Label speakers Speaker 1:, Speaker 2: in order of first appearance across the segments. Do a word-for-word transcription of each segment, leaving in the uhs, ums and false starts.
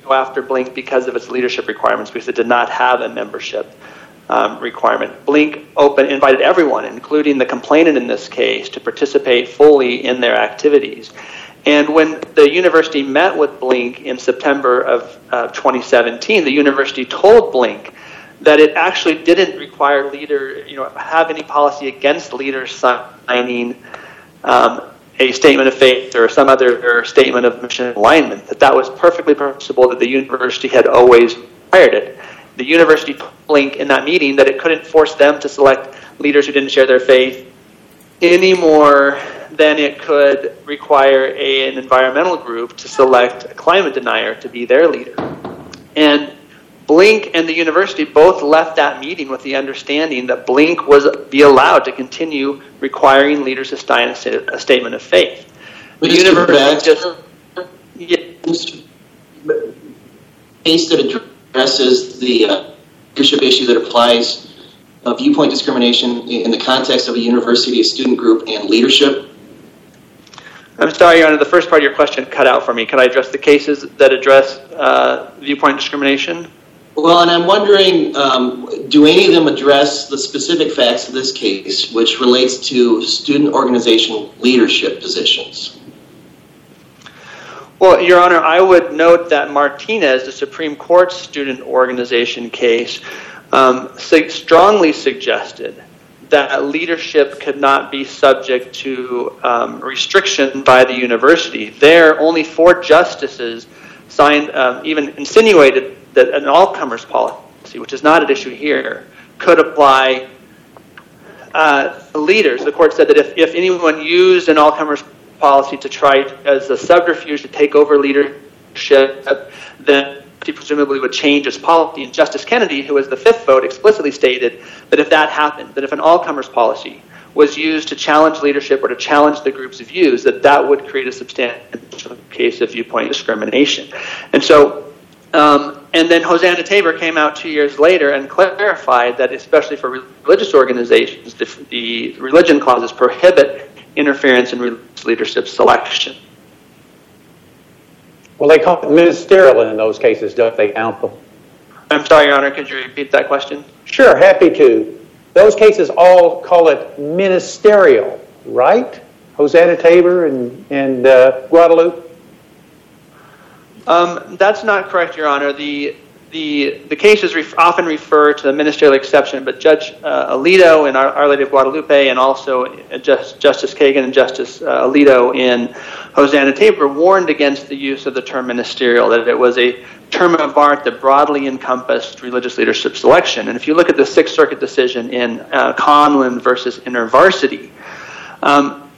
Speaker 1: go after Blink because of its leadership requirements, because it did not have a membership um, requirement. Blink open, invited everyone, including the complainant in this case, to participate fully in their activities. And when the university met with Blink in September of uh, twenty seventeen, the university told Blink that it actually didn't require leader, you know, have any policy against leaders signing um, a statement of faith or some other statement of mission alignment, that that was perfectly permissible, that the university had always required it. The university told Blink in that meeting that it couldn't force them to select leaders who didn't share their faith any more than it could require a, an environmental group to select a climate denier to be their leader. And Blink and the university both left that meeting with the understanding that Blink was be allowed to continue requiring leaders to sign a, a statement of faith. The
Speaker 2: Mister
Speaker 1: university just...
Speaker 2: Yeah. Case that addresses the uh, leadership issue that applies uh, viewpoint discrimination in the context of a university, a student group, and leadership.
Speaker 1: I'm sorry, Your Honor, the first part of your question cut out for me. Can I address the cases that address uh, viewpoint discrimination?
Speaker 2: Well, and I'm wondering, um, do any of them address the specific facts of this case, which relates to student organization leadership positions?
Speaker 1: Well, Your Honor, I would note that Martinez, the Supreme Court's student organization case, um, strongly suggested that leadership could not be subject to um, restriction by the university. There, only four justices signed, um, even insinuated that an all-comers policy, which is not at issue here, could apply uh, leaders. The court said that if, if anyone used an all-comers policy to try as a subterfuge to take over leadership, then he presumably would change his policy. And Justice Kennedy, who was the fifth vote, explicitly stated that if that happened, that if an all-comers policy was used to challenge leadership or to challenge the group's views, that that would create a substantial case of viewpoint discrimination. And so Um, and then Hosanna Tabor came out two years later and clarified that, especially for religious organizations, the, the religion clauses prohibit interference in religious leadership selection.
Speaker 3: Well, they call it ministerial in those cases, don't they, counsel?
Speaker 1: I'm sorry, Your Honor, could you repeat that question?
Speaker 3: Sure, happy to. Those cases all call it ministerial, right? Hosanna Tabor and, and uh, Guadalupe?
Speaker 1: Um, that's not correct, Your Honor. The the the cases ref- often refer to the ministerial exception, but Judge uh, Alito in Our, Our Lady of Guadalupe, and also Just, Justice Kagan and Justice uh, Alito in Hosanna Tabor warned against the use of the term ministerial, that it was a term of art that broadly encompassed religious leadership selection. And if you look at the Sixth Circuit decision in uh, Conlin versus InterVarsity, um,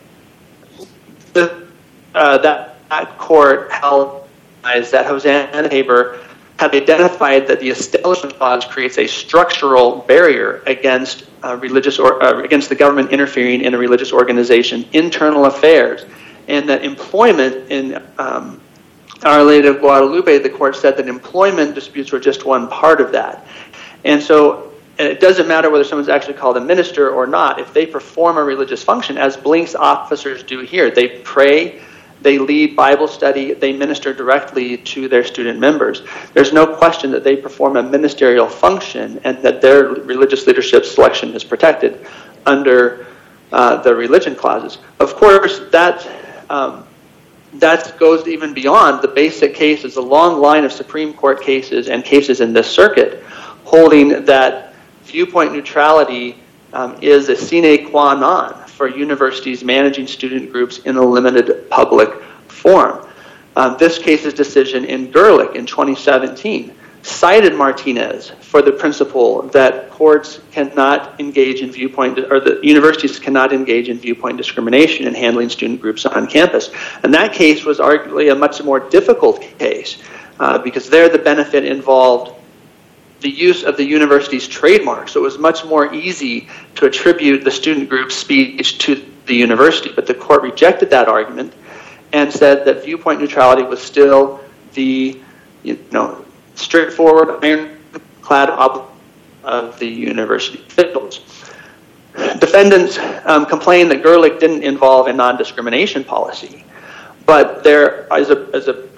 Speaker 1: the, uh, that, that court held that Hosanna Tabor had identified that the Establishment Clause creates a structural barrier against uh, religious or uh, against the government interfering in a religious organization's internal affairs, and that employment in um, Our Lady of Guadalupe, the court said that employment disputes were just one part of that, and so it doesn't matter whether someone's actually called a minister or not. If they perform a religious function, as Blink's officers do here, they pray, they lead Bible study, they minister directly to their student members. There's no question that they perform a ministerial function and that their religious leadership selection is protected under uh, the religion clauses. Of course, that um, that goes even beyond the basic cases, a long line of Supreme Court cases and cases in this circuit holding that viewpoint neutrality um, is a sine qua non for universities managing student groups in a limited public forum. Um, this case's decision in Gerlich in twenty seventeen cited Martinez for the principle that courts cannot engage in viewpoint, or the universities cannot engage in viewpoint discrimination in handling student groups on campus. And that case was arguably a much more difficult case uh, because there the benefit involved the use of the university's trademark. So it was much more easy to attribute the student group's speech to the university. But the court rejected that argument and said that viewpoint neutrality was still the, you know, straightforward, ironclad obligation of the university officials. Defendants um, complained that Gerlich didn't involve a non-discrimination policy, but there, as a, as a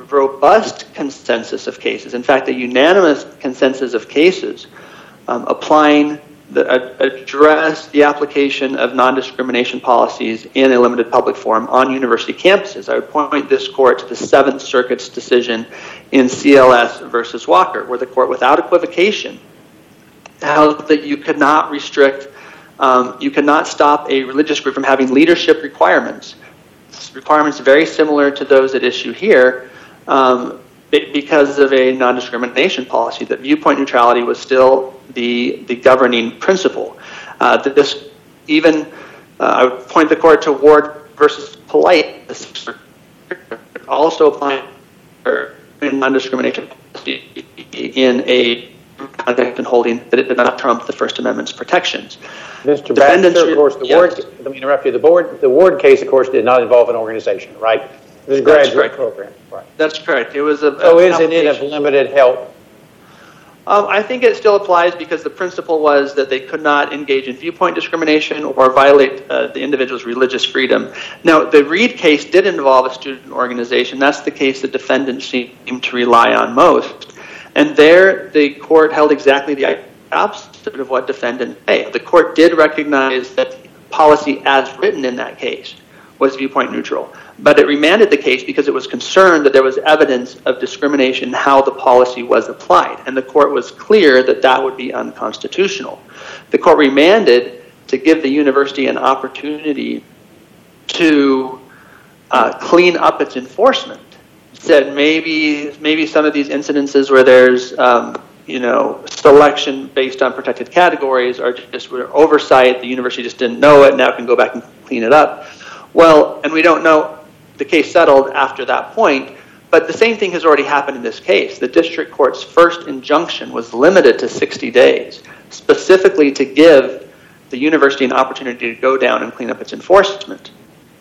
Speaker 1: robust consensus of cases, in fact, a unanimous consensus of cases um, applying the, uh, address the application of non-discrimination policies in a limited public forum on university campuses. I would point this court to the Seventh Circuit's decision in C L S versus Walker, where the court, without equivocation, held that you could not restrict, um, you could not stop a religious group from having leadership requirements, requirements very similar to those at issue here, um, because of a non-discrimination policy, that viewpoint neutrality was still the the governing principle. Uh, that this even, uh, I would point the court to Ward versus Polite, also applying non-discrimination policy in a context and holding that it did not trump the First Amendment's protections.
Speaker 3: Mister Baxter, of course, the yes. Ward, let me interrupt you, the board, the Ward case, of course, did not involve an organization, right? It was a graduate program, right?
Speaker 1: That's correct. It was a.
Speaker 3: So isn't it of limited help?
Speaker 1: Um, I think it still applies because the principle was that they could not engage in viewpoint discrimination or violate uh, the individual's religious freedom. Now, the Reed case did involve a student organization. That's the case the defendants seem to rely on most. And there, the court held exactly the opposite of what defendants say. The court did recognize that policy as written in that case was viewpoint neutral, but it remanded the case because it was concerned that there was evidence of discrimination in how the policy was applied, and the court was clear that that would be unconstitutional. The court remanded to give the university an opportunity to uh, clean up its enforcement. Said maybe maybe some of these incidences where there's um, you know selection based on protected categories are just oversight. The university just didn't know it. Now it can go back and clean it up. Well, and we don't know, the case settled after that point, but the same thing has already happened in this case. The district court's first injunction was limited to sixty days, specifically to give the university an opportunity to go down and clean up its enforcement.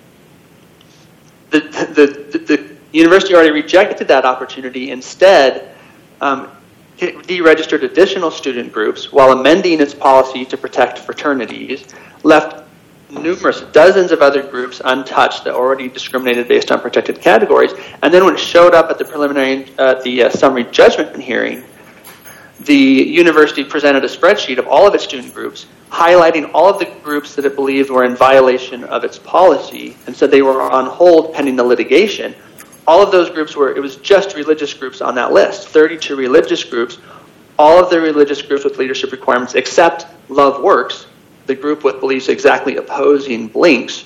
Speaker 1: The, the, the, the university already rejected that opportunity. Instead, um, it deregistered additional student groups while amending its policy to protect fraternities, left numerous dozens of other groups untouched that already discriminated based on protected categories. And then when it showed up at the preliminary, uh, the uh, summary judgment hearing, the university presented a spreadsheet of all of its student groups, highlighting all of the groups that it believed were in violation of its policy, and said they were on hold pending the litigation. All of those groups were, it was just religious groups on that list, thirty-two religious groups, all of the religious groups with leadership requirements except Love Works, the group with beliefs exactly opposing Blinks,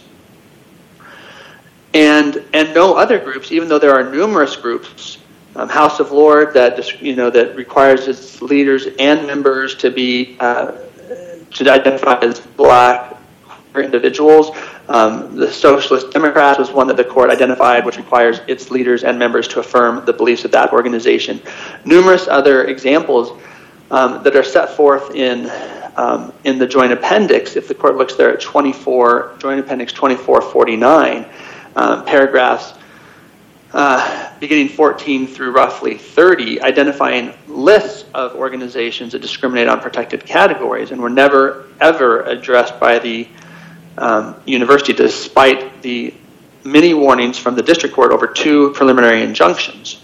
Speaker 1: and and no other groups, even though there are numerous groups, um, House of Lord that you know that requires its leaders and members to be uh, to identify as black individuals. Um, the Socialist Democrats was one that the court identified, which requires its leaders and members to affirm the beliefs of that organization. Numerous other examples um, that are set forth in Um, in the joint appendix, if the court looks there at twenty-four, joint appendix twenty-four forty-nine, um, paragraphs uh, beginning fourteen through roughly thirty, identifying lists of organizations that discriminate on protected categories and were never, ever addressed by the um, university, despite the many warnings from the district court over two preliminary injunctions.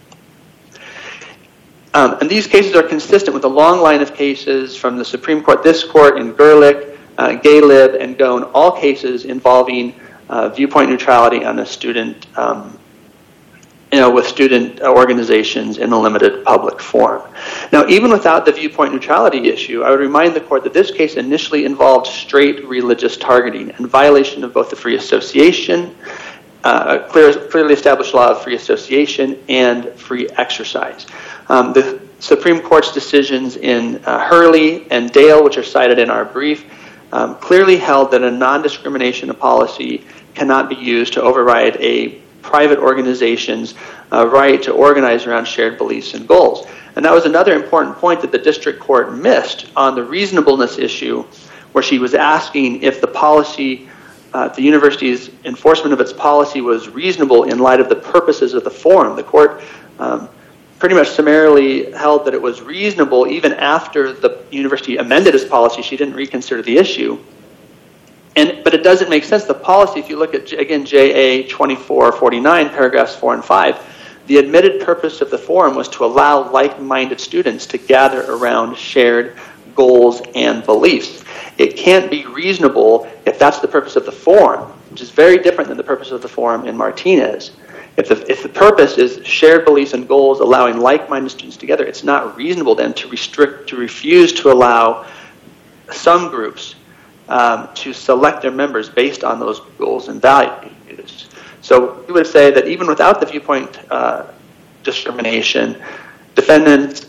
Speaker 1: Um, and these cases are consistent with a long line of cases from the Supreme Court, this court, in Gerlich, uh, Galib, and Gone, all cases involving uh, viewpoint neutrality on a student, um, you know, with student organizations in a limited public forum. Now, even without the viewpoint neutrality issue, I would remind the court that this case initially involved straight religious targeting and violation of both the free association, uh, clear, clearly established law of free association, and free exercise. Um, the Supreme Court's decisions in uh, Hurley and Dale, which are cited in our brief, um, clearly held that a non-discrimination policy cannot be used to override a private organization's uh, right to organize around shared beliefs and goals. And that was another important point that the district court missed on the reasonableness issue, where she was asking if the policy, uh, the university's enforcement of its policy was reasonable in light of the purposes of the forum. The court um, pretty much summarily held that it was reasonable even after the university amended its policy. She didn't reconsider the issue. And, but it doesn't make sense. The policy, if you look at, again, J A twenty-four forty-nine, paragraphs four and five, The admitted purpose of the forum was to allow like-minded students to gather around shared goals and beliefs. It can't be reasonable if that's the purpose of the forum, which is very different than the purpose of the forum in Martinez. If the, if the purpose is shared beliefs and goals allowing like-minded students together, it's not reasonable then to restrict, to refuse to allow some groups um, to select their members based on those goals and values. So we would say that even without the viewpoint uh, discrimination, defendants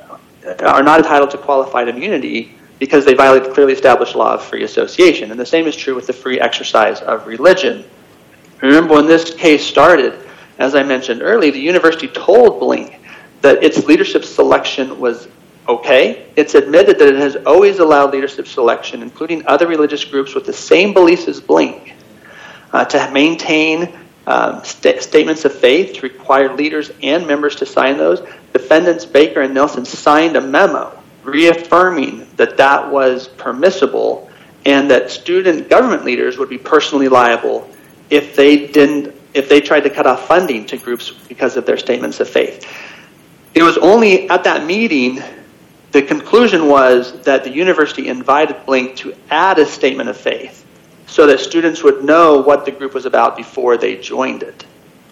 Speaker 1: are not entitled to qualified immunity because they violate the clearly established law of free association. And the same is true with the free exercise of religion. Remember, when this case started, as I mentioned earlier, the university told Blink that its leadership selection was okay. It's admitted that it has always allowed leadership selection, including other religious groups with the same beliefs as Blink, uh, to maintain um, st- statements of faith, to require leaders and members to sign those. Defendants Baker and Nelson signed a memo reaffirming that that was permissible and that student government leaders would be personally liable if they didn't, if they tried to cut off funding to groups because of their statements of faith. It was only at that meeting, the conclusion was that the university invited Blink to add a statement of faith so that students would know what the group was about before they joined it.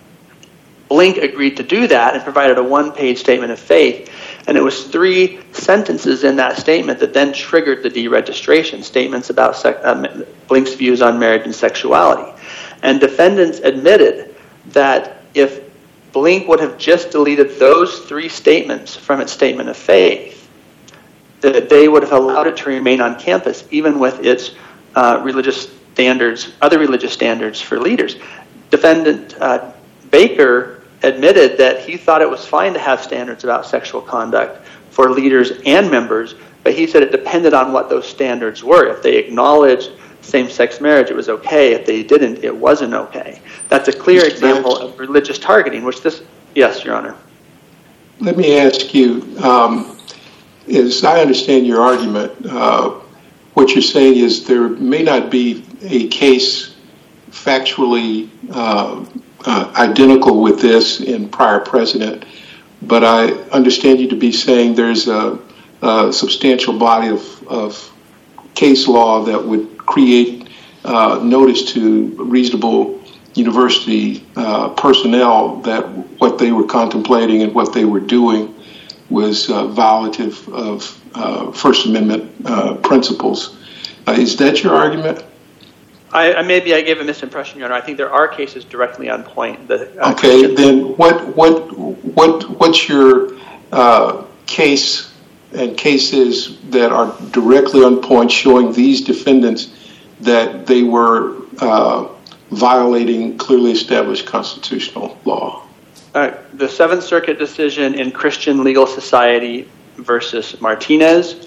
Speaker 1: Blink agreed to do that and provided a one-page statement of faith, and it was three sentences in that statement that then triggered the deregistration, statements about sec- uh, Blink's views on marriage and sexuality. And defendants admitted that if Blink would have just deleted those three statements from its statement of faith, that they would have allowed it to remain on campus, even with its uh, religious standards, other religious standards for leaders. Defendant uh, Baker admitted that he thought it was fine to have standards about sexual conduct for leaders and members, but he said it depended on what those standards were. If they acknowledged same-sex marriage, it was okay. If they didn't, it wasn't okay. That's a clear example of religious targeting, which this... Yes, Your Honor.
Speaker 4: Let me ask you, um, as I understand your argument, uh, what you're saying is there may not be a case factually uh, uh, identical with this in prior precedent, but I understand you to be saying there's a, a substantial body of, of case law that would create uh, notice to reasonable university uh, personnel that what they were contemplating and what they were doing was uh, violative of uh, First Amendment uh, principles. Uh, is that your argument?
Speaker 1: I, I maybe I gave a misimpression, Your Honor. I think there are cases directly on point. That, uh,
Speaker 4: okay, Christian- then what what what what's your uh, case and cases that are directly on point showing these defendants that they were uh, violating clearly established constitutional law?
Speaker 1: Uh, the Seventh Circuit decision in Christian Legal Society versus Martinez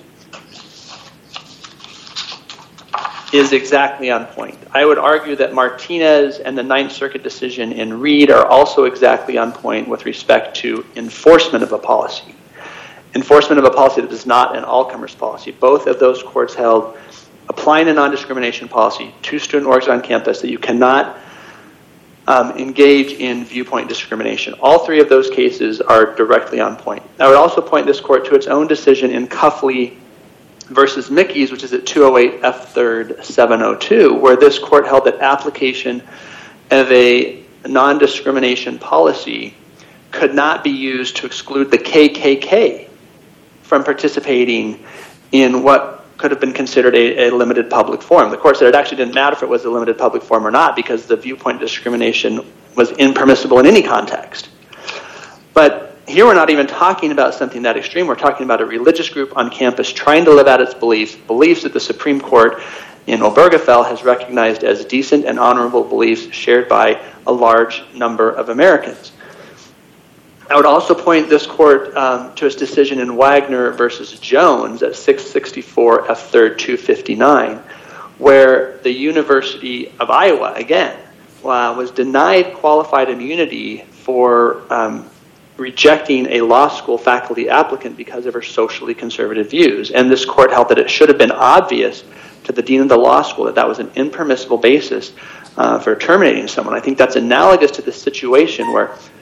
Speaker 1: is exactly on point. I would argue that Martinez and the Ninth Circuit decision in Reed are also exactly on point with respect to enforcement of a policy. Enforcement of a policy that is not an all-comers policy. Both of those courts held applying a non-discrimination policy to student orgs on campus that you cannot um, engage in viewpoint discrimination. All three of those cases are directly on point. I would also point this court to its own decision in Cuffley versus Mickey's, which is at two oh eight F third seven oh two, where this court held that application of a non-discrimination policy could not be used to exclude the K K K from participating in what could have been considered a, a limited public forum. The court said it actually didn't matter if it was a limited public forum or not because the viewpoint discrimination was impermissible in any context. But here we're not even talking about something that extreme. We're talking about a religious group on campus trying to live out its beliefs, beliefs that the Supreme Court in Obergefell has recognized as decent and honorable beliefs shared by a large number of Americans. I would also point this court um, to its decision in Wagner versus Jones at six sixty-four F third two fifty-nine, where the University of Iowa, again, uh, was denied qualified immunity for um, rejecting a law school faculty applicant because of her socially conservative views. And this court held that it should have been obvious to the dean of the law school that that was an impermissible basis uh, for terminating someone. I think that's analogous to the situation where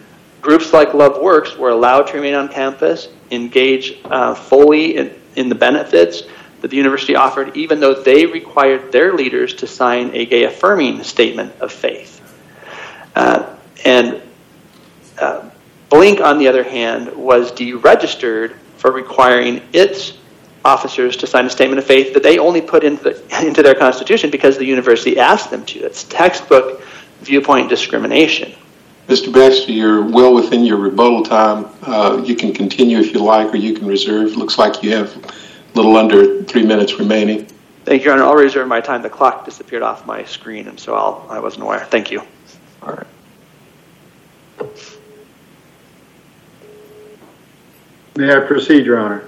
Speaker 1: Groups like Love Works were allowed to remain on campus, engage uh, fully in, in the benefits that the university offered, even though they required their leaders to sign a gay-affirming statement of faith. Uh, and uh, Blink, on the other hand, was deregistered for requiring its officers to sign a statement of faith that they only put into, the, into their constitution because the university asked them to. It's textbook viewpoint discrimination.
Speaker 4: Mister Baxter, you're well within your rebuttal time. Uh, you can continue if you like, or you can reserve. Looks like you have a little under three minutes remaining.
Speaker 1: Thank you, Your Honor. I'll reserve my time. The clock disappeared off my screen, and so I'll, I wasn't aware. Thank you.
Speaker 4: All right.
Speaker 5: May I proceed, Your Honor?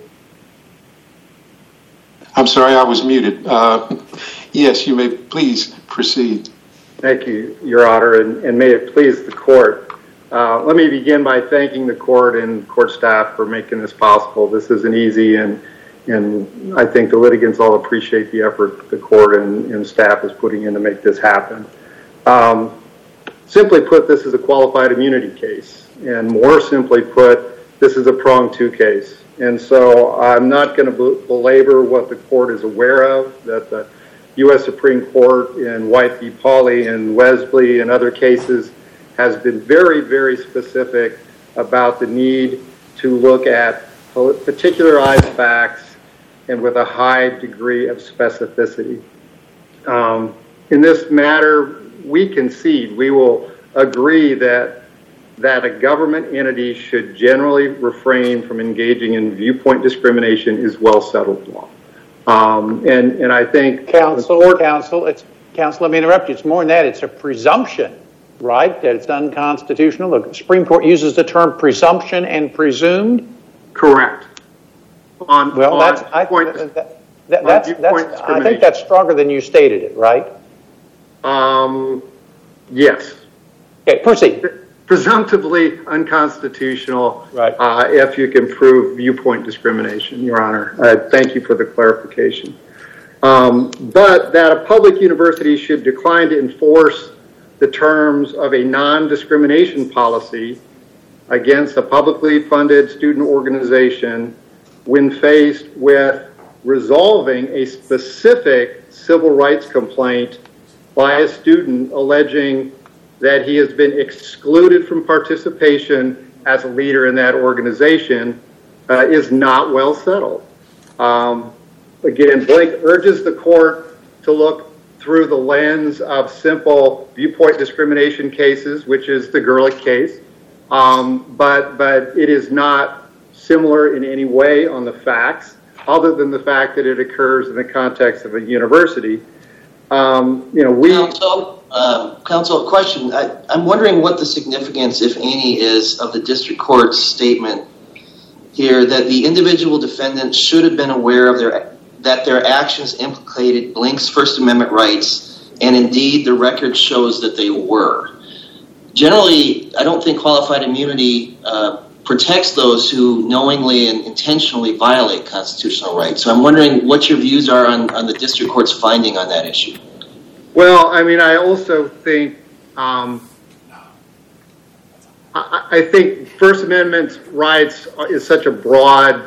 Speaker 4: I'm sorry, I was muted. Uh, yes, you may please proceed.
Speaker 5: Thank you, Your Honor, and, and may it please the court. Uh, let me begin by thanking the court and court staff for making this possible. This isn't easy, and and I think the litigants all appreciate the effort the court and, and staff is putting in to make this happen. Um, simply put, this is a qualified immunity case, and more simply put, this is a prong two case. And so I'm not going to belabor what the court is aware of, that the U S Supreme Court in White v. Pauley and Wesley and other cases has been very, very specific about the need to look at particularized facts and with a high degree of specificity. Um, in this matter, we concede, we will agree that that a government entity should generally refrain from engaging in viewpoint discrimination is well-settled law. Um, and, and I think...
Speaker 3: Counsel, court, counsel, it's, counsel, let me interrupt you. It's more than that. It's a presumption, right, that it's unconstitutional. The Supreme Court uses the term presumption and presumed.
Speaker 5: Correct. On,
Speaker 3: well,
Speaker 5: on
Speaker 3: that's, I,
Speaker 5: point,
Speaker 3: that, that, that's, that's, I think that's stronger than you stated it, right?
Speaker 5: Um, yes.
Speaker 3: Okay, proceed.
Speaker 5: Presumptively unconstitutional,
Speaker 3: right.
Speaker 5: uh, if you can prove viewpoint discrimination, Your Honor. Uh, thank you for the clarification. Um, but that a public university should decline to enforce the terms of a non-discrimination policy against a publicly funded student organization when faced with resolving a specific civil rights complaint by a student alleging that he has been excluded from participation as a leader in that organization uh, is not well settled. Um, again, Blake urges the court to look through the lens of simple viewpoint discrimination cases, which is the Gerlich case, um, but, but it is not similar in any way on the facts, other than the fact that it occurs in the context of a university. Um, you know, we...
Speaker 2: Counsel, uh, counsel, question. I, I'm wondering what the significance, if any, is of the district court's statement here that the individual defendants should have been aware of their that their actions implicated Blink's First Amendment rights, and indeed the record shows that they were. Generally, I don't think qualified immunity uh, protects those who knowingly and intentionally violate constitutional rights. So I'm wondering what your views are on, on the district court's finding on that issue.
Speaker 5: Well, I mean, I also think um, I, I think First Amendment rights is such a broad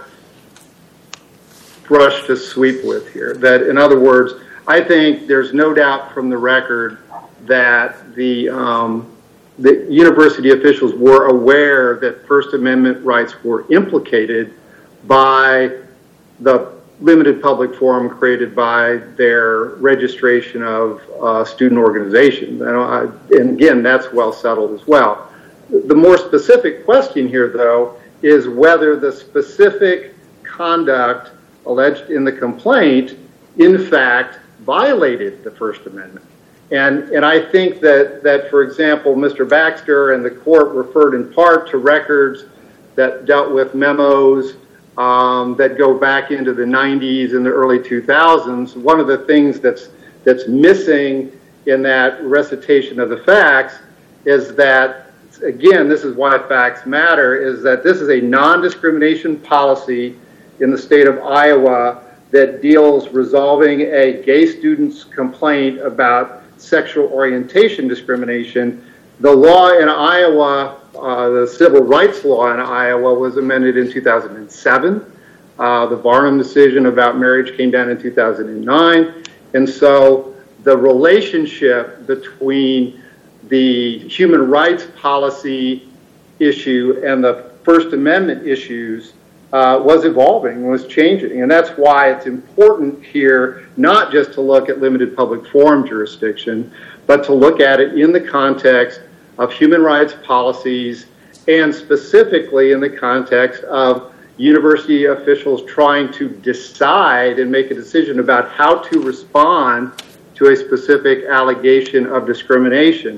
Speaker 5: brush to sweep with here that, in other words, I think there's no doubt from the record that the um, the university officials were aware that First Amendment rights were implicated by the limited public forum created by their registration of uh, student organizations. And, I, and again, that's well settled as well. The more specific question here, though, is whether the specific conduct alleged in the complaint, in fact, violated the First Amendment. And, and I think that, that, for example, Mister Baxter and the court referred in part to records that dealt with memos um, that go back into the nineties and the early two thousands. One of the things that's, that's missing in that recitation of the facts is that, again, this is why facts matter, is that this is a non-discrimination policy in the state of Iowa that deals resolving a gay student's complaint about sexual orientation discrimination. The law in Iowa uh, the civil rights law in Iowa was amended in two thousand seven. Uh, the Barnum decision about marriage came down in two thousand nine. And so the relationship between the human rights policy issue and the First Amendment issues uh, was evolving, was changing. And that's why it's important here not just to look at limited public forum jurisdiction, but to look at it in the context of human rights policies and specifically in the context of university officials trying to decide and make a decision about how to respond to a specific allegation of discrimination.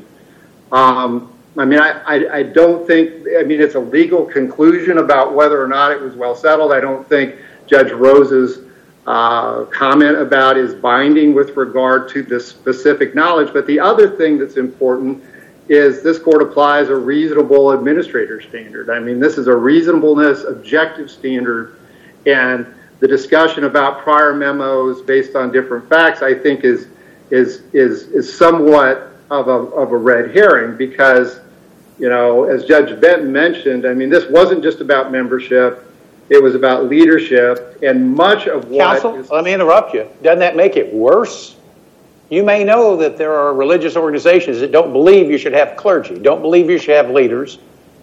Speaker 5: Um, I mean, I, I, I don't think, I mean, it's a legal conclusion about whether or not it was well settled. I don't think Judge Rose's uh, comment about is binding with regard to this specific knowledge. But the other thing that's important is this court applies a reasonable administrator standard. I mean, this is a reasonableness, objective standard, and the discussion about prior memos based on different facts, I think, is is is is somewhat of a of a red herring because, you know, as Judge Benton mentioned, I mean, this wasn't just about membership; it was about leadership, and much of what.
Speaker 3: Counsel,
Speaker 5: is-
Speaker 3: let me interrupt you. Doesn't that make it worse? You may know that there are religious organizations that don't believe you should have clergy, don't believe you should have leaders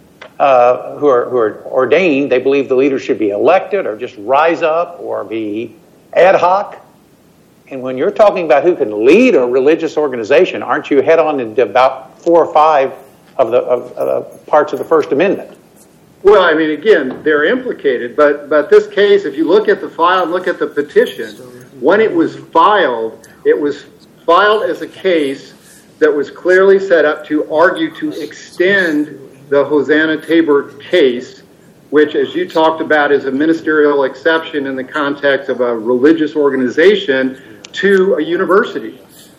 Speaker 3: uh, who are who are ordained. They believe the leaders should be elected or just rise up or be ad hoc. And when you're talking about who can lead a religious organization, aren't you head on into about four or five of the of, of parts of the First Amendment?
Speaker 5: Well, I mean, again, they're implicated, but but this case, if you look at the file and look at the petition, when it was filed, it was filed as a case that was clearly set up to argue to extend the Hosanna Tabor case, which, as you talked about, is a ministerial exception in the context of a religious organization, to a university.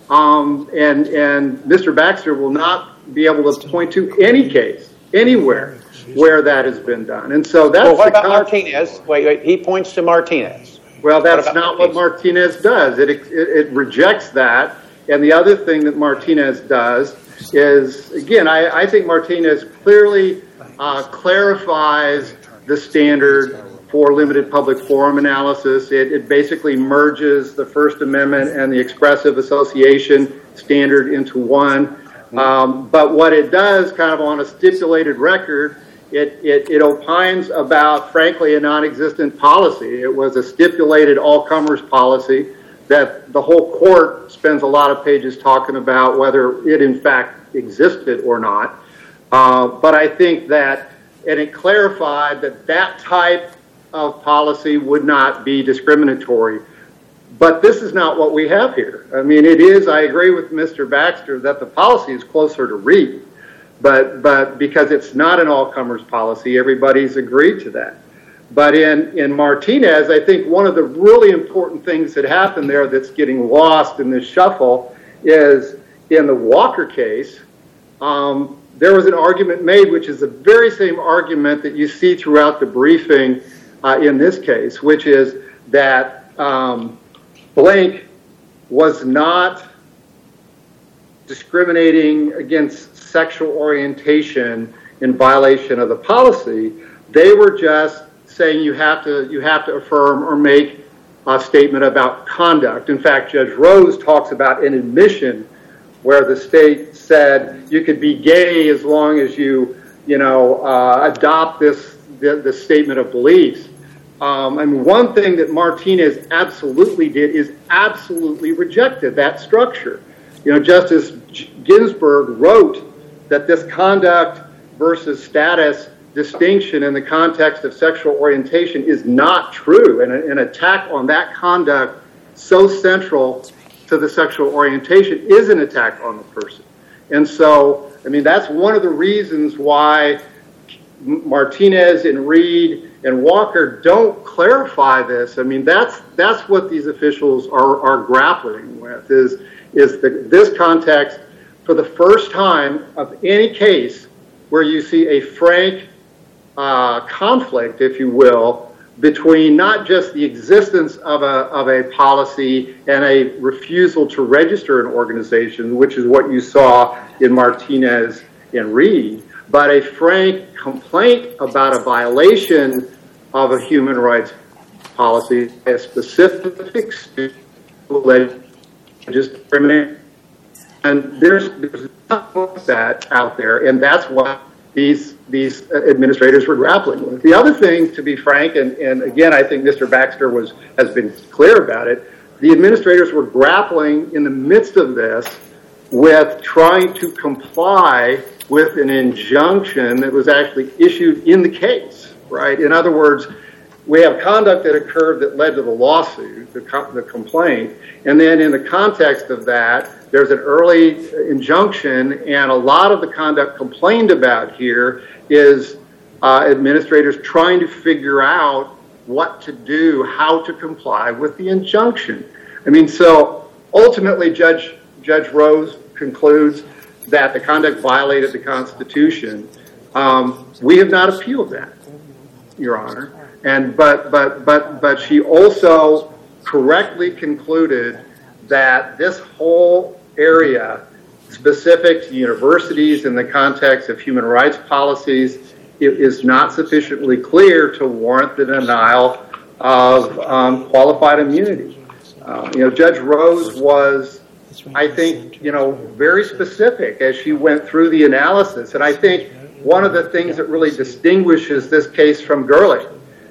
Speaker 5: Um, and, and Mister Baxter will not be able to point to any case, anywhere, where that has been done. And so that's
Speaker 3: well, what about
Speaker 5: con-
Speaker 3: Martinez? Wait, wait, he points to Martinez.
Speaker 5: Well, that's
Speaker 3: what
Speaker 5: not what Martinez does. It, it it rejects that. And the other thing that Martinez does is, again, I, I think Martinez clearly uh, clarifies the standard for limited public forum analysis. It, it basically merges the First Amendment and the expressive association standard into one. Um, but what it does, kind of on a stipulated record, It, it, it opines about, frankly, a non-existent policy. It was a stipulated all-comers policy that the whole court spends a lot of pages talking about whether it, in fact, existed or not. Uh, but I think that, and it clarified that that type of policy would not be discriminatory. But this is not what we have here. I mean, it is, I agree with Mister Baxter, that the policy is closer to Reed. But but because it's not an all-comers policy, everybody's agreed to that. But in, in Martinez, I think one of the really important things that happened there that's getting lost in this shuffle is in the Walker case, um, there was an argument made, which is the very same argument that you see throughout the briefing uh, in this case, which is that um, Blank was not discriminating against sexual orientation in violation of the policy. They were just saying you have to you have to affirm or make a statement about conduct. In fact, Judge Rose talks about an admission where the state said you could be gay as long as you you know uh, adopt this the, the statement of beliefs. Um, I mean, one thing that Martinez absolutely did is absolutely rejected that structure. You know, Justice Ginsburg wrote that this conduct versus status distinction in the context of sexual orientation is not true, and an attack on that conduct so central to the sexual orientation is an attack on the person. And so, I mean, that's one of the reasons why Martinez and Reed and Walker don't clarify this. I mean, that's that's what these officials are, are grappling with, is, is the, this context for the first time of any case where you see a frank uh, conflict, if you will, between not just the existence of a of a policy and a refusal to register an organization, which is what you saw in Martinez and Reed, but a frank complaint about a violation of a human rights policy, a specific discrimination. And there's, there's nothing like that out there, and that's what these these administrators were grappling with. The other thing, to be frank, and, and again, I think Mister Baxter was has been clear about it, the administrators were grappling in the midst of this with trying to comply with an injunction that was actually issued in the case, right? In other words, we have conduct that occurred that led to the lawsuit, the, co- the complaint, and then in the context of that, there's an early injunction, and a lot of the conduct complained about here is uh, administrators trying to figure out what to do, how to comply with the injunction. I mean, so ultimately, Judge Judge Rose concludes that the conduct violated the Constitution. Um, we have not appealed that, Your Honor. And but but but but she also correctly concluded that this whole area, specific to universities in the context of human rights policies, it is not sufficiently clear to warrant the denial of um, qualified immunity. Uh, you know, Judge Rose was, I think, you know, very specific as she went through the analysis. And I think one of the things that really distinguishes this case from Gerlich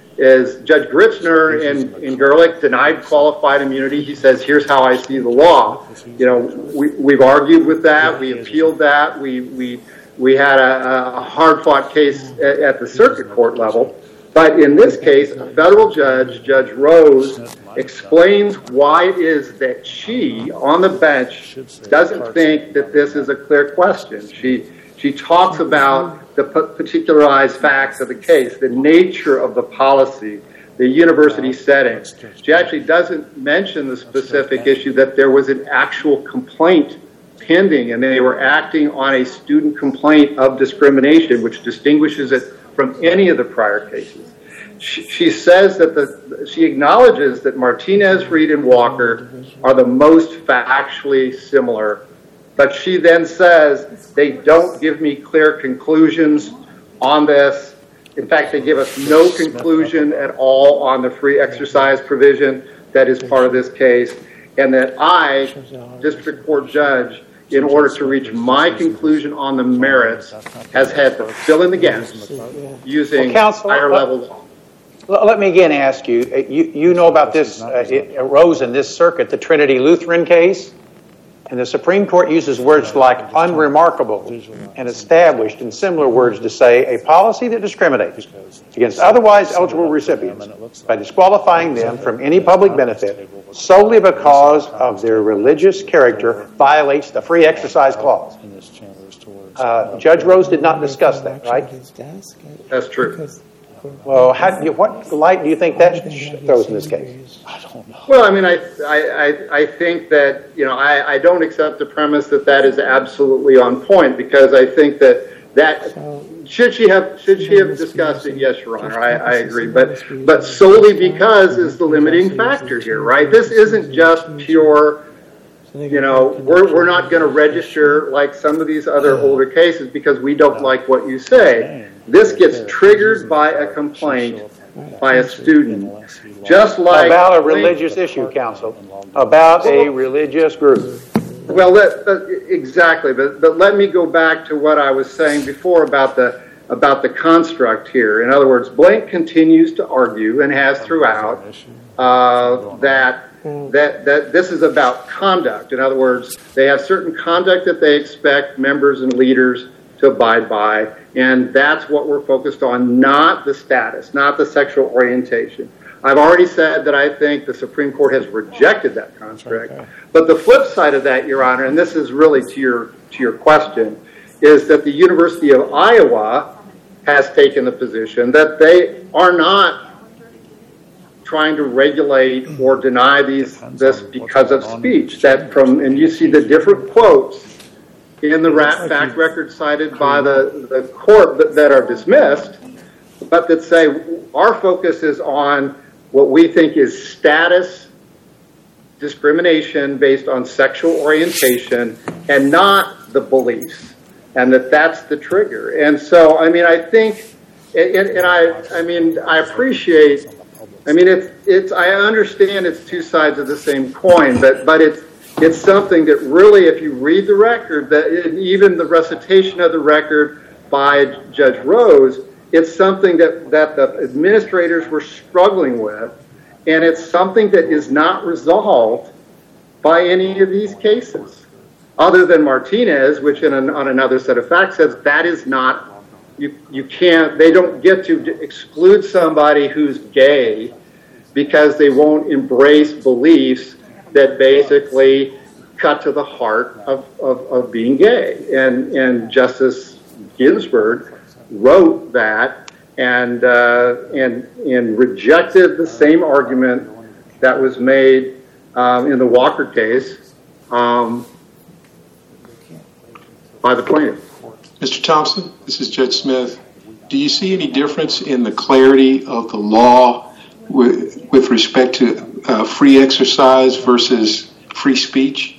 Speaker 5: is Judge Gritzner in, in Gerlich denied qualified immunity. He says, here's how I see the law. You know, we, we've argued with that. We appealed that. We we we had a, a hard-fought case at, at the circuit court level. But in this case, a federal judge, Judge Rose, explains why it is that she, on the bench, doesn't think that this is a clear question. She she talks about the particularized facts of the case, the nature of the policy, the university setting. She actually doesn't mention the specific issue that there was an actual complaint pending and they were acting on a student complaint of discrimination, which distinguishes it from any of the prior cases. She, she says that the, she acknowledges that Martinez, Reed, and Walker are the most factually similar, but she then says they don't give me clear conclusions on this. In fact, they give us no conclusion at all on the free exercise provision that is part of this case, and that I, district court judge, in order to reach my conclusion on the merits, has had to fill in the gaps using well, counsel, higher level law.
Speaker 3: Let me again ask you, you, you know about this, uh, it arose in this circuit, the Trinity Lutheran case, and the Supreme Court uses words like unremarkable and established and similar words to say a policy that discriminates against otherwise eligible recipients by disqualifying them from any public benefit solely because of their religious character violates the free exercise clause. Uh, Judge Rose did not discuss that, right?
Speaker 5: That's true.
Speaker 3: Well, how do you, what light do you think that throws in this case?
Speaker 5: I don't know. Well, I mean, I, I, I think that, you know, I, I don't accept the premise that that is absolutely on point, because I think that that should she have should she have discussed it? Yes, Your Honor, I, I agree, but but solely because is the limiting factor here, right? This isn't just pure. You know, we're we're not going to register like some of these other older cases because we don't like what you say. This gets triggered by a complaint by a student, just like
Speaker 3: about a religious issue, counsel, about a religious group.
Speaker 5: Well, let, uh, exactly, but but let me go back to what I was saying before about the about the construct here. In other words, Blank continues to argue and has throughout uh, that. That, that this is about conduct. In other words, they have certain conduct that they expect members and leaders to abide by, and that's what we're focused on, not the status, not the sexual orientation. I've already said that I think the Supreme Court has rejected that construct. Okay. But the flip side of that, Your Honor, and this is really to your to your question, is that the University of Iowa has taken the position that they are not trying to regulate or deny these this because of speech. That from and you see the different quotes in the fact record cited by the, the court that, that are dismissed, but that say our focus is on what we think is status discrimination based on sexual orientation and not the beliefs. and that that's the trigger. And so, I mean, I think, and, and I, I mean, I appreciate, I mean, it's, it's, I understand it's two sides of the same coin, but, but it's, it's something that really, if you read the record, that even the recitation of the record by Judge Rose, it's something that, that the administrators were struggling with, and it's something that is not resolved by any of these cases, other than Martinez, which in an, on another set of facts says that is not, you, you can't, they don't get to exclude somebody who's gay because they won't embrace beliefs that basically cut to the heart of, of, of being gay. And, and Justice Ginsburg wrote that and, uh, and, and rejected the same argument that was made um, in the Walker case um, by the plaintiff.
Speaker 4: Mister Thompson, this is Judge Smith. Do you see any difference in the clarity of the law with, with respect to uh, free exercise versus free speech?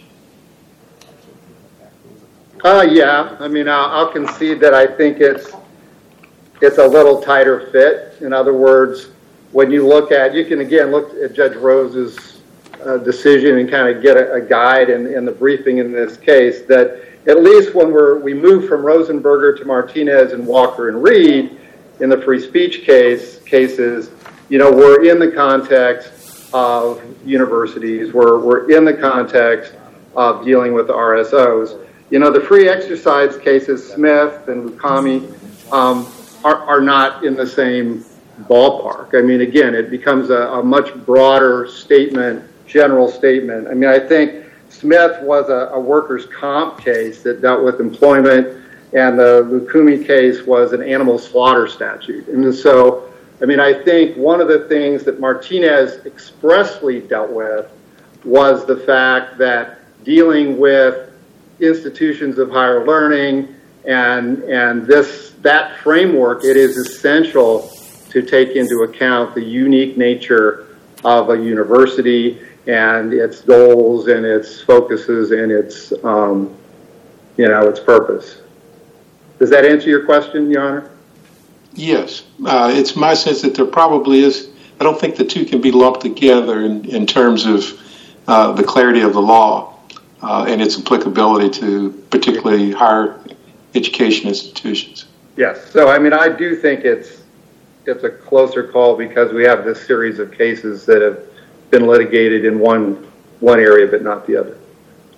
Speaker 5: Uh, yeah, I mean, I'll, I'll concede that I think it's it's a little tighter fit. In other words, when you look at, you can again look at Judge Rose's uh, decision and kind of get a, a guide in, in the briefing in this case that at least when we're we move from Rosenberger to Martinez and Walker and Reed in the free speech case cases, you know, we're in the context of universities, we're we're in the context of dealing with the R S Os. You know, the free exercise cases, Smith and Lukami, um, are, are not in the same ballpark. I mean, again, it becomes a, a much broader statement, general statement. I mean, I think Smith was a, a workers' comp case that dealt with employment, and the Lukumi case was an animal slaughter statute. And so, I mean, I think one of the things that Martinez expressly dealt with was the fact that dealing with institutions of higher learning and and this that framework, it is essential to take into account the unique nature of a university and its goals and its focuses and its um, you know its purpose. Does that answer your question, Your Honor?
Speaker 4: Yes, uh, it's my sense that there probably is. I don't think the two can be lumped together in, in terms of uh, the clarity of the law. Uh, and its applicability to particularly higher education institutions.
Speaker 5: Yes. So, I mean, I do think it's it's a closer call because we have this series of cases that have been litigated in one one area but not the other.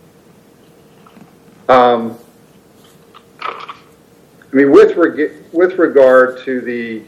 Speaker 5: Um, I mean, with reg- with regard to the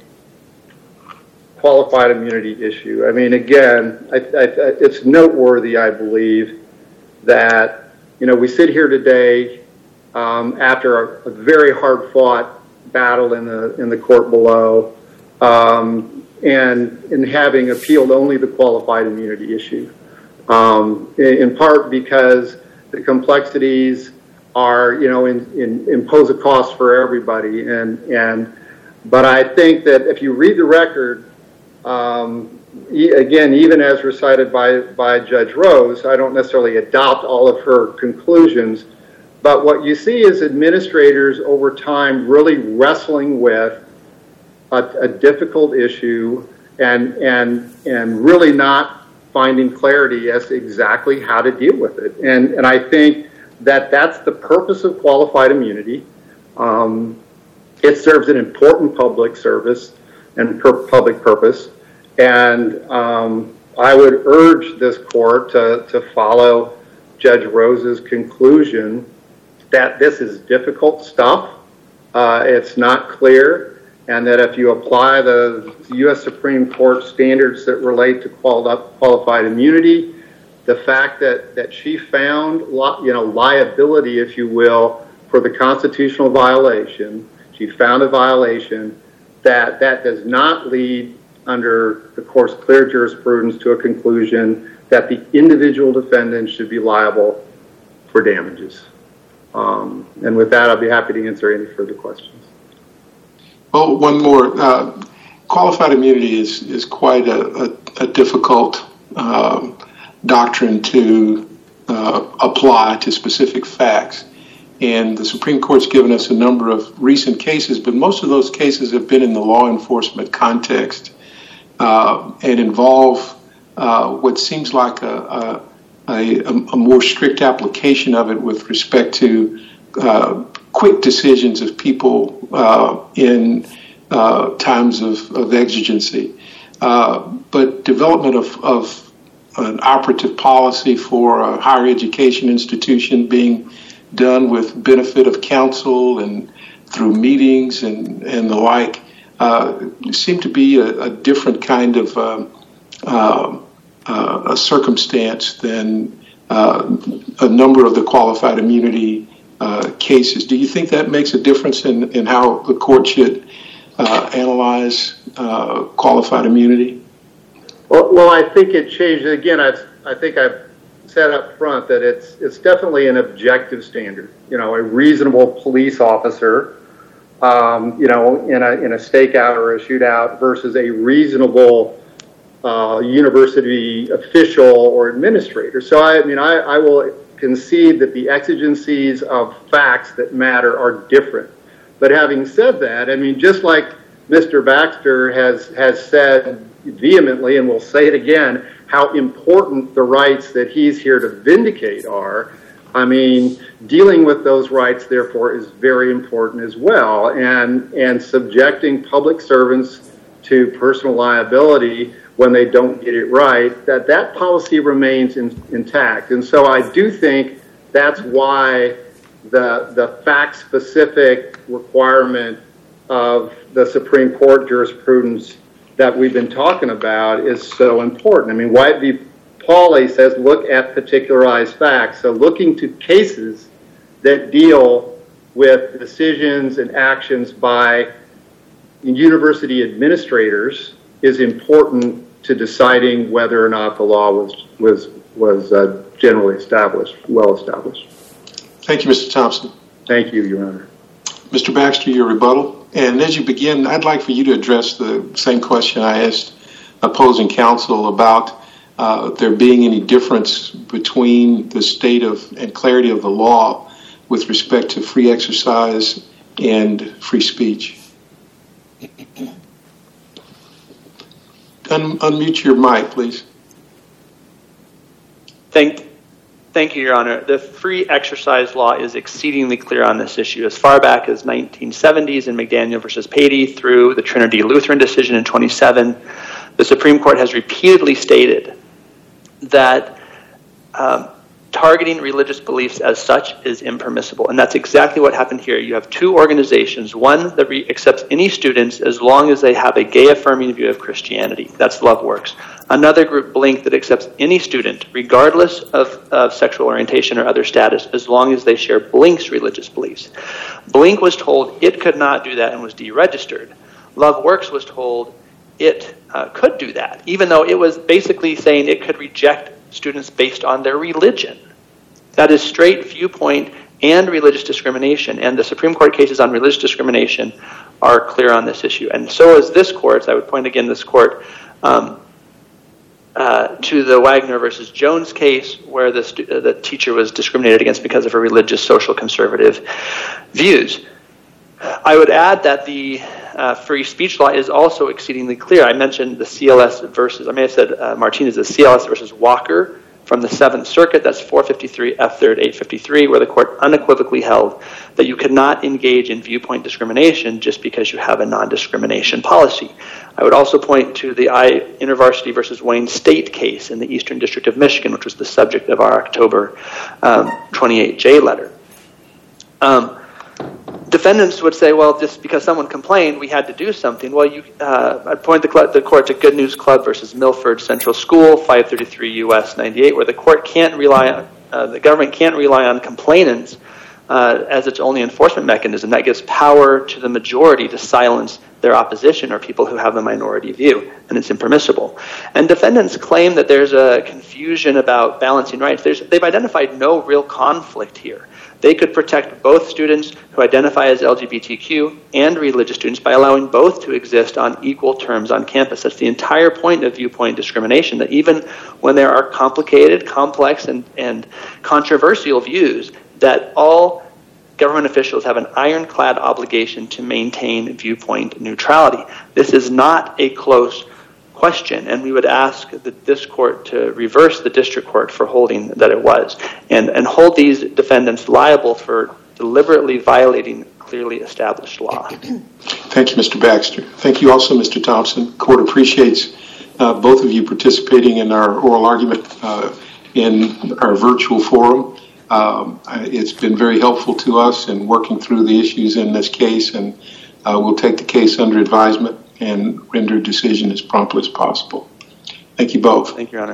Speaker 5: qualified immunity issue, I mean, again, I, I, it's noteworthy, I believe, that you know, we sit here today um, after a, a very hard-fought battle in the in the court below, um, and in having appealed only the qualified immunity issue, um, in, in part because the complexities are, you know, in, in, impose a cost for everybody, and and but I think that if you read the record, um, again, even as recited by, by Judge Rose, I don't necessarily adopt all of her conclusions, but what you see is administrators over time really wrestling with a, a difficult issue and, and, and really not finding clarity as to exactly how to deal with it. And, and I think that that's the purpose of qualified immunity. Um, it serves an important public service and per- public purpose. And um, I would urge this court to, to follow Judge Rose's conclusion that this is difficult stuff, uh, it's not clear, and that if you apply the U S Supreme Court standards that relate to quali- qualified immunity, the fact that, that she found li- you know, liability, if you will, for the constitutional violation, she found a violation, that that does not lead under the court's clear jurisprudence to a conclusion that the individual defendant should be liable for damages. Um, and with that, I'll be happy to answer any further questions.
Speaker 4: Well, one more. Uh, qualified immunity is, is quite a, a, a difficult um, doctrine to uh, apply to specific facts. And the Supreme Court's given us a number of recent cases, but most of those cases have been in the law enforcement context uh, and involve uh, what seems like a, a, a, a more strict application of it with respect to uh, quick decisions of people uh, in uh, times of, of exigency. Uh, but development of, of an operative policy for a higher education institution being done with benefit of counsel and through meetings and, and the like uh, seem to be a, a different kind of um, uh, uh, a circumstance than uh, a number of the qualified immunity uh, cases. Do you think that makes a difference in, in how the court should uh, analyze uh, qualified immunity?
Speaker 5: Well, well, I think it changed. Again, I've, I think I've said up front that it's it's definitely an objective standard. You know, a reasonable police officer, um, you know, in a in a stakeout or a shootout versus a reasonable uh, university official or administrator. So, I, I mean, I, I will concede that the exigencies of facts that matter are different. But having said that, I mean, just like Mister Baxter has has said vehemently, and we'll say it again, how important the rights that he's here to vindicate are. I mean, dealing with those rights, therefore, is very important as well. And and subjecting public servants to personal liability when they don't get it right, that that policy remains in, intact. And so I do think that's why the the fact-specific requirement of the Supreme Court jurisprudence that we've been talking about is so important. I mean, White v. Pauley says, look at particularized facts. So looking to cases that deal with decisions and actions by university administrators is important to deciding whether or not the law was was was uh, generally established, well established.
Speaker 4: Thank you, Mister Thompson.
Speaker 5: Thank you, Your Honor.
Speaker 4: Mister Baxter, your rebuttal. And as you begin, I'd like for you to address the same question I asked opposing counsel about uh, there being any difference between the state of and clarity of the law with respect to free exercise and free speech. Un- unmute your mic, please.
Speaker 1: Thank Thank you, Your Honor. The free exercise law is exceedingly clear on this issue. As far back as nineteen seventies in McDaniel versus Patey through the Trinity Lutheran decision in twenty-seven, the Supreme Court has repeatedly stated that um, targeting religious beliefs as such is impermissible. And that's exactly what happened here. You have two organizations, one that re- accepts any students as long as they have a gay-affirming view of Christianity. That's LoveWorks. Another group, Blink, that accepts any student, regardless of, of sexual orientation or other status, as long as they share Blink's religious beliefs. Blink was told it could not do that and was deregistered. LoveWorks was told it uh, could do that, even though it was basically saying it could reject students based on their religion. That is straight viewpoint and religious discrimination, and the Supreme Court cases on religious discrimination are clear on this issue. And so is this court. I would point again this court um, uh, to the Wagner versus Jones case, where the, stu- the teacher was discriminated against because of her religious, social, conservative views. I would add that the uh, free speech law is also exceedingly clear. I mentioned the C L S versus, I may have said uh, Martinez, the C L S versus Walker from the Seventh Circuit, that's four fifty-three F third eight fifty-three, where the court unequivocally held that you cannot engage in viewpoint discrimination just because you have a non-discrimination policy. I would also point to the I InterVarsity versus Wayne State case in the Eastern District of Michigan, which was the subject of our October um, twenty-eight J letter. Um, Defendants would say, well, just because someone complained, we had to do something. Well, you, uh, I'd point the, cl- the court to Good News Club versus Milford Central School, five thirty-three U S ninety-eight, where the court can't rely on, uh, the government can't rely on complainants uh, as its only enforcement mechanism. That gives power to the majority to silence their opposition or people who have a minority view, and it's impermissible. And defendants claim that there's a confusion about balancing rights. There's, they've identified no real conflict here. They could protect both students who identify as L G B T Q and religious students by allowing both to exist on equal terms on campus. That's the entire point of viewpoint discrimination, that even when there are complicated, complex, and, and controversial views, that all government officials have an ironclad obligation to maintain viewpoint neutrality. This is not a close question, and we would ask that this court to reverse the district court for holding that it was, and, and hold these defendants liable for deliberately violating clearly established law.
Speaker 4: Thank you, Mister Baxter. Thank you also, Mister Thompson. Court appreciates uh, both of you participating in our oral argument uh, in our virtual forum. Um, it's been very helpful to us in working through the issues in this case, and uh, we'll take the case under advisement and render a decision as promptly as possible. Thank you both.
Speaker 1: Thank you, Your Honor.